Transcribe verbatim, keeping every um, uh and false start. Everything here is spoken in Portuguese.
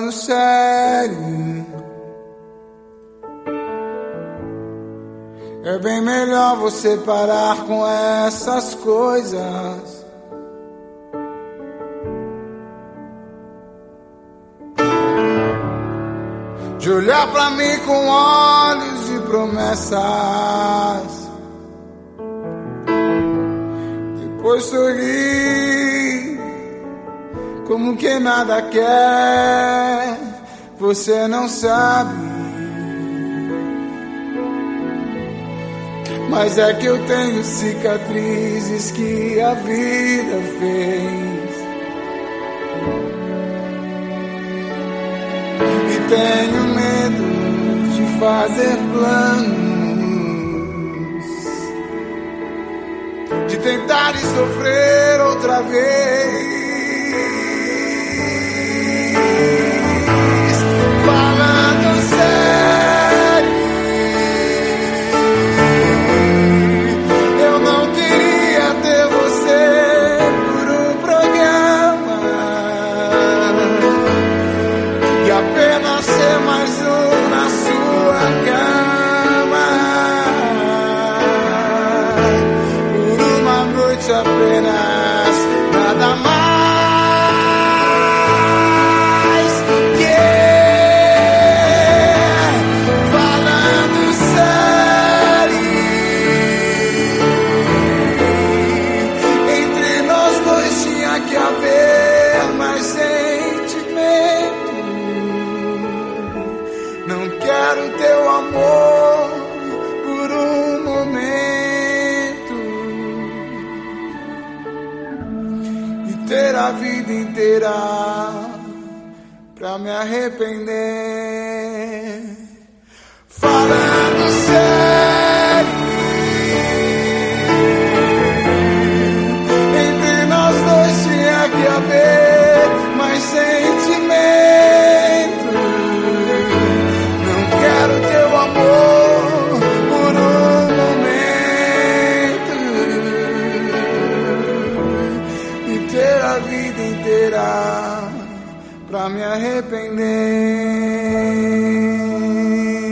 falando sério, é bem melhor você parar com essas coisas. De olhar pra mim com olhos de promessas, depois sorrir como quem nada quer. Você não sabe, mas é que eu tenho cicatrizes que a vida fez. E tenho medo de fazer planos, de tentar e sofrer outra vez. Falando sério, eu não queria ter você por um programa e apenas ser mais um na sua cama, por uma noite apenas, nada mais. Não quero teu amor por um momento e ter a vida inteira pra me arrepender. Falando sério, entre nós dois tinha que haver mais sentimento. A vida inteira pra me arrepender.